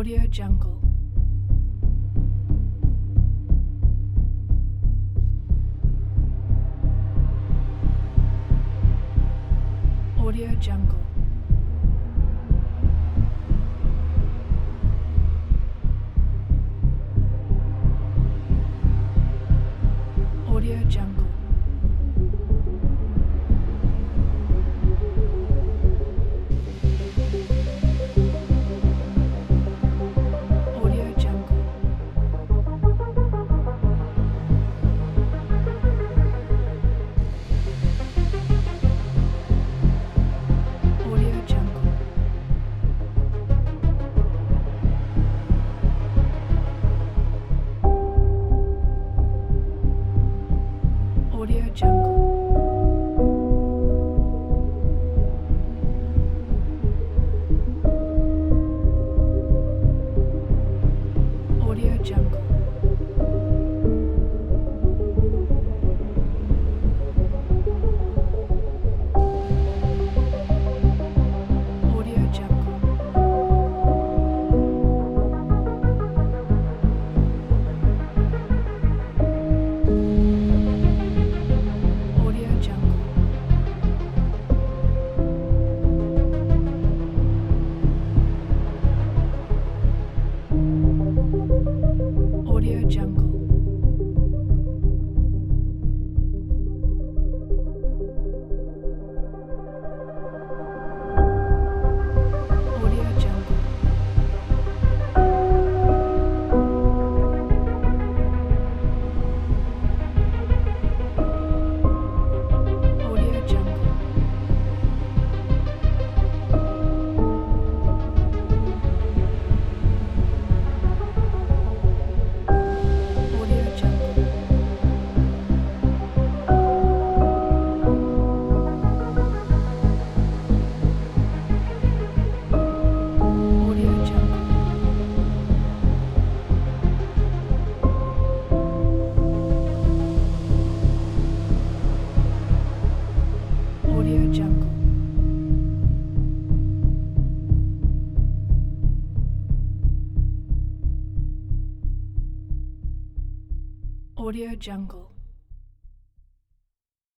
Audio Jungle. Audio Jungle. Audio Jungle. Audio Jungle. Audio Jungle. Audio Jungle. Audio Jungle. Audio Jungle. Audio Jungle. Audio Jungle. Audio Jungle. Audio Jungle. Audio Jungle. Audio Jungle. Audio Jungle. Audio Jungle.